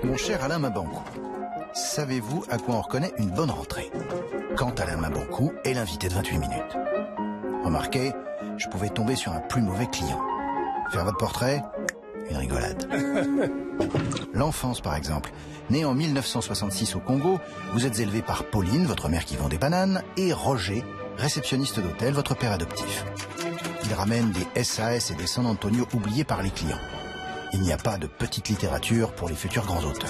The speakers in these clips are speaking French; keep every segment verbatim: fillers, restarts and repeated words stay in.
Mon cher Alain Mabankou, savez-vous à quoi on reconnaît une bonne rentrée? Quand Alain Mabankou est l'invité de vingt-huit minutes. Remarquez, je pouvais tomber sur un plus mauvais client. Faire votre portrait? Une rigolade. L'enfance, par exemple. Né en mille neuf cent soixante-six au Congo, vous êtes élevé par Pauline, votre mère qui vend des bananes, et Roger, réceptionniste d'hôtel, votre père adoptif. Il ramène des S A S et des San Antonio oubliés par les clients. Il n'y a pas de petite littérature pour les futurs grands auteurs.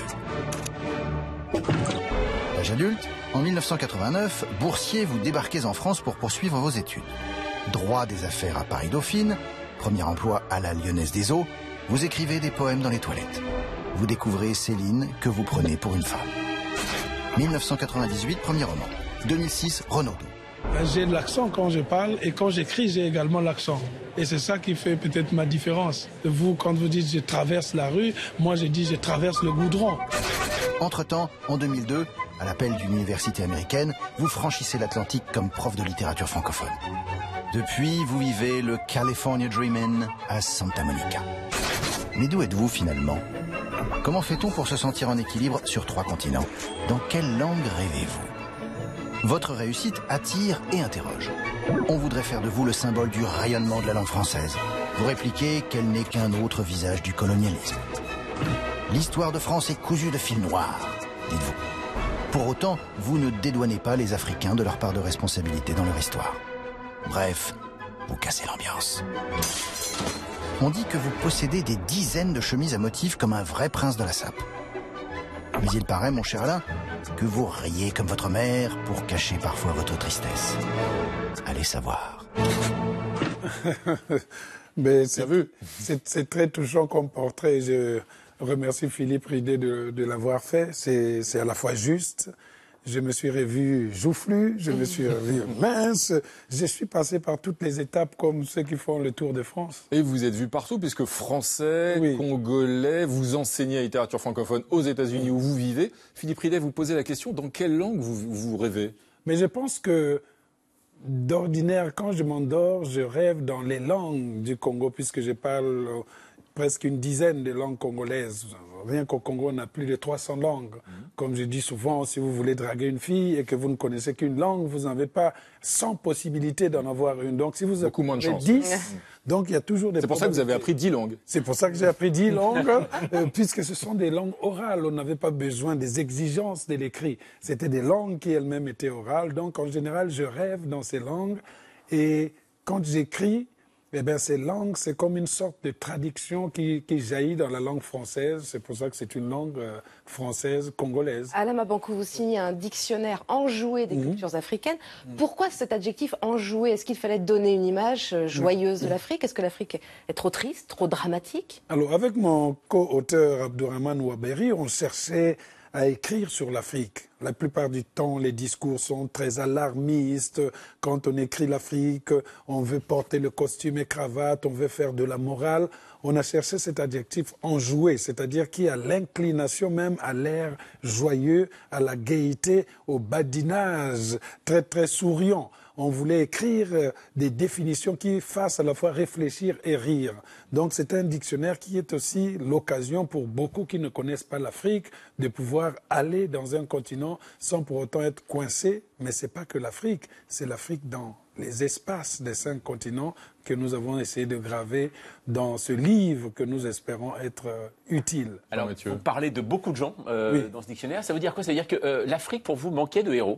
L'âge adulte, en mille neuf cent quatre-vingt-neuf, boursier, vous débarquez en France pour poursuivre vos études. Droit des affaires à Paris-Dauphine, premier emploi à la Lyonnaise des Eaux, vous écrivez des poèmes dans les toilettes. Vous découvrez Céline, que vous prenez pour une femme. mille neuf cent quatre-vingt-dix-huit, premier roman. deux mille six, Renaudot. J'ai de l'accent quand je parle et quand j'écris, j'ai également l'accent. Et c'est ça qui fait peut-être ma différence. Vous, quand vous dites « je traverse la rue », moi je dis « je traverse le goudron ». Entre-temps, en deux mille deux, à l'appel d'une université américaine, vous franchissez l'Atlantique comme prof de littérature francophone. Depuis, vous vivez le California Dreamin' à Santa Monica. Mais d'où êtes-vous finalement? Comment fait-on pour se sentir en équilibre sur trois continents? Dans quelle langue rêvez-vous? Votre réussite attire et interroge. On voudrait faire de vous le symbole du rayonnement de la langue française. Vous répliquez qu'elle n'est qu'un autre visage du colonialisme. L'histoire de France est cousue de fil noir, dites-vous. Pour autant, vous ne dédouanez pas les Africains de leur part de responsabilité dans leur histoire. Bref, vous cassez l'ambiance. On dit que vous possédez des dizaines de chemises à motifs comme un vrai prince de la sape. Mais il paraît, mon cher Alain, que vous riez comme votre mère pour cacher parfois votre tristesse. Allez savoir. Mais c'est très touchant comme portrait. Je remercie Philippe Ridé de, de l'avoir fait. C'est à la fois juste. Je me suis revu joufflu, je me suis revu mince. Je suis passé par toutes les étapes comme ceux qui font le Tour de France. Et vous êtes vu partout, puisque français, oui. Congolais, vous enseignez la littérature francophone aux États-Unis où vous vivez. Philippe Ridé, vous posez la question, dans quelle langue vous, vous rêvez? Mais je pense que, d'ordinaire, quand je m'endors, je rêve dans les langues du Congo, puisque je parle presque une dizaine de langues congolaises. Rien qu'au Congo, on a plus de trois cents langues. Mmh. Comme je dis souvent, si vous voulez draguer une fille et que vous ne connaissez qu'une langue, vous n'avez pas cent possibilités d'en avoir une. Donc, si vous avez beaucoup moins de chance. dix, donc il y a toujours des C'est pour ça que vous avez appris dix langues. C'est pour ça que j'ai appris dix langues, euh, puisque ce sont des langues orales. On n'avait pas besoin des exigences de l'écrit. C'était des langues qui elles-mêmes étaient orales. Donc, en général, je rêve dans ces langues. Et quand j'écris, eh bien, ces langues, c'est comme une sorte de traduction qui, qui jaillit dans la langue française. C'est pour ça que c'est une langue euh, française, congolaise. Alain Mabankou, vous signez un dictionnaire enjoué des mmh. cultures africaines. Mmh. Pourquoi cet adjectif enjoué? Est-ce qu'il fallait donner une image joyeuse mmh. de l'Afrique? Est-ce que l'Afrique est trop triste, trop dramatique? Alors, avec mon co-auteur Abdourahmane Ouaberi, on cherchait à écrire sur l'Afrique. La plupart du temps, les discours sont très alarmistes. Quand on écrit l'Afrique, on veut porter le costume et cravate, on veut faire de la morale. On a cherché cet adjectif enjoué, c'est-à-dire qui a l'inclination même à l'air joyeux, à la gaieté, au badinage, très très souriant. On voulait écrire des définitions qui fassent à la fois réfléchir et rire. Donc c'est un dictionnaire qui est aussi l'occasion pour beaucoup qui ne connaissent pas l'Afrique de pouvoir aller dans un continent sans pour autant être coincé. Mais ce n'est pas que l'Afrique, c'est l'Afrique dans les espaces des cinq continents que nous avons essayé de graver dans ce livre que nous espérons être euh, utile. Alors, vous parlez de beaucoup de gens euh, oui. dans ce dictionnaire. Ça veut dire quoi? Ça veut dire que euh, l'Afrique, pour vous, manquait de héros?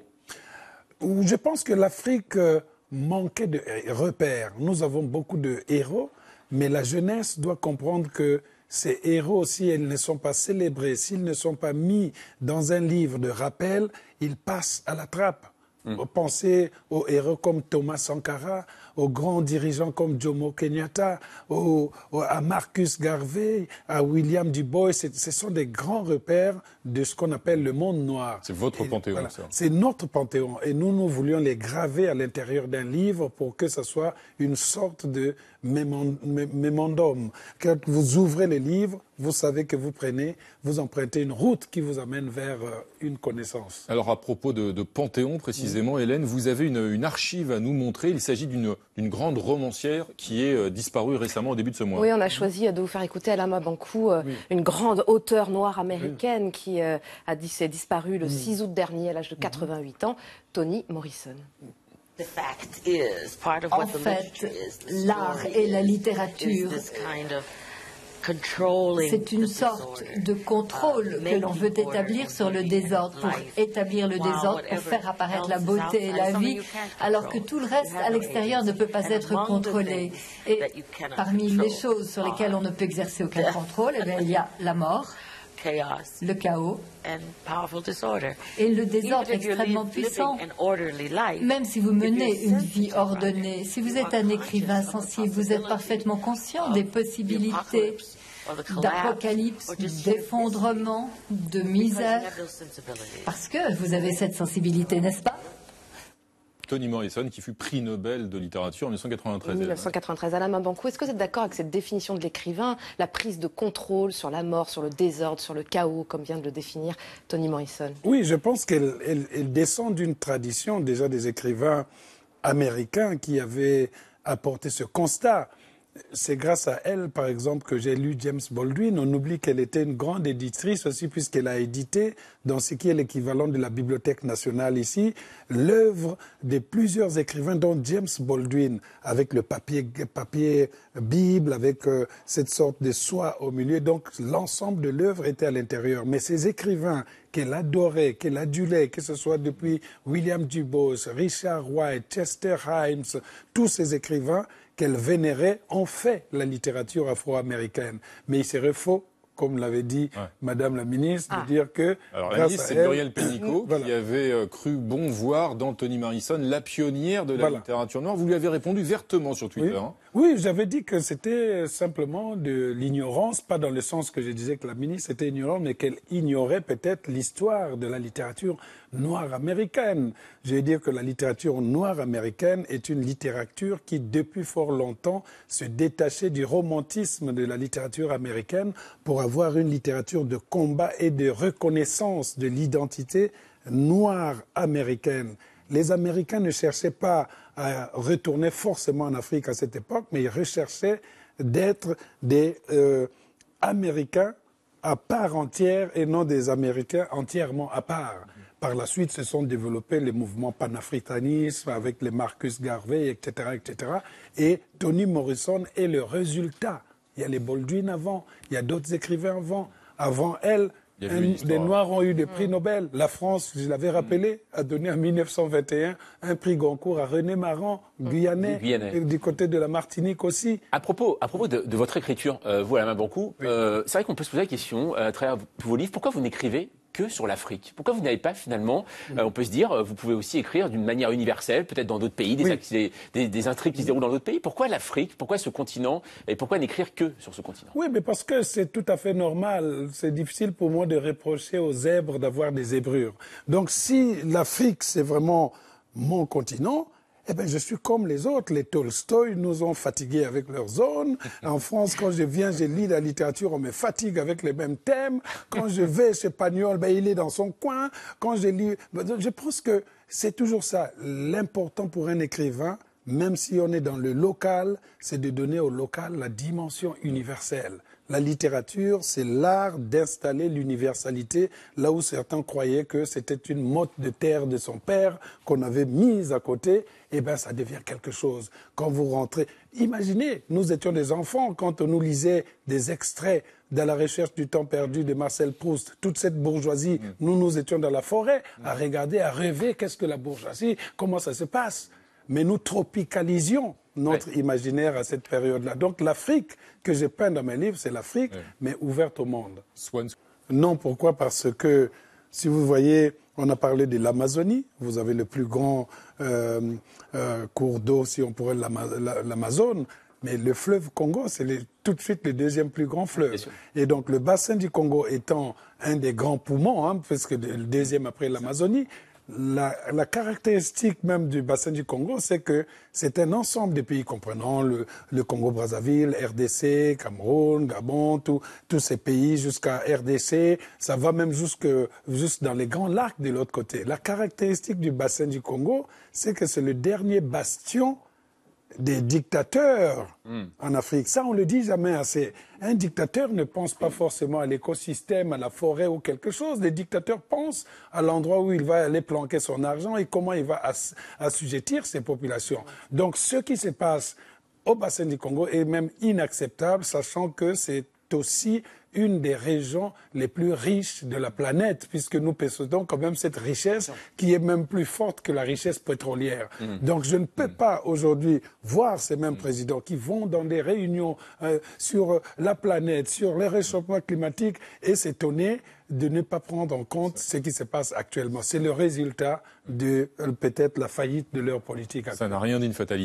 Je pense que l'Afrique euh, manquait de repères. Nous avons beaucoup de héros, mais la jeunesse doit comprendre que ces héros, si ils ne sont pas célébrés, s'ils ne sont pas mis dans un livre de rappel, ils passent à la trappe. Mmh. Pensez aux héros comme Thomas Sankara, aux grands dirigeants comme Jomo Kenyatta, au, au, à Marcus Garvey, à William Du Bois. Ce sont des grands repères de ce qu'on appelle le monde noir. C'est votre et, panthéon, voilà, ça. C'est notre panthéon. Et nous, nous voulions les graver à l'intérieur d'un livre pour que ce soit une sorte de mémondum. Quand vous ouvrez le livre, vous savez que vous prenez, vous empruntez une route qui vous amène vers euh, une connaissance. Alors à propos de, de Panthéon, précisément, mmh. Hélène, vous avez une, une archive à nous montrer. Il s'agit d'une d'une grande romancière qui est euh, disparue récemment au début de ce mois. Oui, on a choisi de vous faire écouter Alama Bankou, euh, oui. une grande auteure noire américaine oui. qui euh, a dit, s'est disparue le oui. six août dernier à l'âge de quatre-vingt-huit ans, Toni Morrison. En fait, l'art et la littérature, c'est une sorte de contrôle que l'on veut établir sur le désordre, pour établir le désordre, pour faire apparaître la beauté et la vie, alors que tout le reste à l'extérieur ne peut pas être contrôlé. Et parmi les choses sur lesquelles on ne peut exercer aucun contrôle, eh bien, il y a la mort, le chaos et le désordre extrêmement puissant. Même si vous menez une vie ordonnée, si vous êtes un écrivain sensible, vous êtes parfaitement conscient des possibilités d'apocalypse, d'effondrement, de misère, parce que vous avez cette sensibilité, n'est-ce pas? Toni Morrison, qui fut prix Nobel de littérature en mille neuf cent quatre-vingt-treize. mille neuf cent quatre-vingt-treize, Alama Bankou, est-ce que vous êtes d'accord avec cette définition de l'écrivain, la prise de contrôle sur la mort, sur le désordre, sur le chaos, comme vient de le définir Toni Morrison? Oui, je pense qu'elle elle, elle descend d'une tradition déjà des écrivains américains qui avaient apporté ce constat. C'est grâce à elle, par exemple, que j'ai lu James Baldwin. On oublie qu'elle était une grande éditrice aussi, puisqu'elle a édité, dans ce qui est l'équivalent de la Bibliothèque nationale ici, l'œuvre de plusieurs écrivains, dont James Baldwin, avec le papier, papier Bible, avec euh, cette sorte de soie au milieu. Donc, l'ensemble de l'œuvre était à l'intérieur. Mais ces écrivains qu'elle adorait, qu'elle adulait, que ce soit depuis William Dubose, Richard White, Chester Himes, tous ces écrivains qu'elle vénérait ont fait la littérature afro-américaine. Mais il serait faux, comme l'avait dit ouais. Madame la ministre, ah. de dire que... Alors la ministre, c'est Muriel Pénicaud voilà. qui avait euh, cru bon voir dans Toni Morrison la pionnière de la voilà. littérature noire. Vous lui avez répondu vertement sur Twitter. Oui, hein. oui j'avais dit que c'était simplement de l'ignorance, pas dans le sens que je disais que la ministre était ignorante, mais qu'elle ignorait peut-être l'histoire de la littérature noire américaine. Je veux dire que la littérature noire américaine est une littérature qui, depuis fort longtemps, se détachait du romantisme de la littérature américaine pour avoir une littérature de combat et de reconnaissance de l'identité noire américaine. Les Américains ne cherchaient pas à retourner forcément en Afrique à cette époque, mais ils recherchaient d'être des euh, Américains à part entière et non des Américains entièrement à part. Par la suite, se sont développés les mouvements panafricanistes avec les Marcus Garvey, et cetera, et cetera. Et Toni Morrison est le résultat. Il y a les Baldwin avant, il y a d'autres écrivains avant. Avant elle, un, des Noirs ont eu des prix Nobel. La France, je l'avais rappelé, a donné en mille neuf cent vingt et un un prix Goncourt à René Marant, Guyanais, Guyanais. Du côté de la Martinique aussi. À propos, à propos de, de votre écriture, euh, vous, Alama Bankou, oui. euh, c'est vrai qu'on peut se poser la question, à travers vos livres, pourquoi vous n'écrivez que sur l'Afrique? Pourquoi vous n'avez pas finalement, euh, on peut se dire, vous pouvez aussi écrire d'une manière universelle, peut-être dans d'autres pays, des, oui. des, des, des intrigues qui se déroulent dans d'autres pays. Pourquoi l'Afrique? Pourquoi ce continent? Et pourquoi n'écrire que sur ce continent? Oui, mais parce que c'est tout à fait normal. C'est difficile pour moi de reprocher aux zèbres d'avoir des zébrures. Donc si l'Afrique, c'est vraiment mon continent, eh bien, je suis comme les autres. Les Tolstoï nous ont fatigués avec leur zone. En France, quand je viens, je lis la littérature, on me fatigue avec les mêmes thèmes. Quand je vais chez Pagnol, ben, il est dans son coin. Quand je lis... Je pense que c'est toujours ça. L'important pour un écrivain, même si on est dans le local, c'est de donner au local la dimension universelle. La littérature, c'est l'art d'installer l'universalité là où certains croyaient que c'était une motte de terre de son père qu'on avait mise à côté. Eh bien, ça devient quelque chose. Quand vous rentrez... Imaginez, nous étions des enfants quand on nous lisait des extraits de La recherche du temps perdu de Marcel Proust. Toute cette bourgeoisie, mmh. nous, nous étions dans la forêt à regarder, à rêver. Qu'est-ce que la bourgeoisie? Comment ça se passe? Mais nous tropicalisions notre oui. imaginaire à cette période-là. Donc l'Afrique que j'ai peint dans mes livres, c'est l'Afrique, oui. mais ouverte au monde. Swan. Non, pourquoi? Parce que, si vous voyez, on a parlé de l'Amazonie. Vous avez le plus grand euh, euh, cours d'eau, si on pourrait l'Amazone. Mais le fleuve Congo, c'est tout de suite le deuxième plus grand fleuve. Et donc le bassin du Congo étant un des grands poumons, hein, parce que le deuxième après l'Amazonie, La, la caractéristique même du bassin du Congo, c'est que c'est un ensemble de pays comprenant le, le Congo-Brazzaville, R D C, Cameroun, Gabon, tous ces pays jusqu'à R D C. Ça va même jusque, juste dans les grands lacs de l'autre côté. La caractéristique du bassin du Congo, c'est que c'est le dernier bastion des dictateurs mm. en Afrique. Ça, on ne le dit jamais assez. Un dictateur ne pense pas forcément à l'écosystème, à la forêt ou quelque chose. Les dictateurs pensent à l'endroit où il va aller planquer son argent et comment il va ass- assujettir ses populations. Donc, ce qui se passe au bassin du Congo est même inacceptable, sachant que c'est aussi une des régions les plus riches de la planète, puisque nous possédons quand même cette richesse qui est même plus forte que la richesse pétrolière. Mmh. Donc je ne peux mmh. pas aujourd'hui voir ces mêmes mmh. présidents qui vont dans des réunions euh, sur la planète, sur le réchauffement climatique et s'étonner de ne pas prendre en compte ce qui se passe actuellement. C'est le résultat de euh, peut-être la faillite de leur politique actuelle. Ça n'a rien d'une fatalité.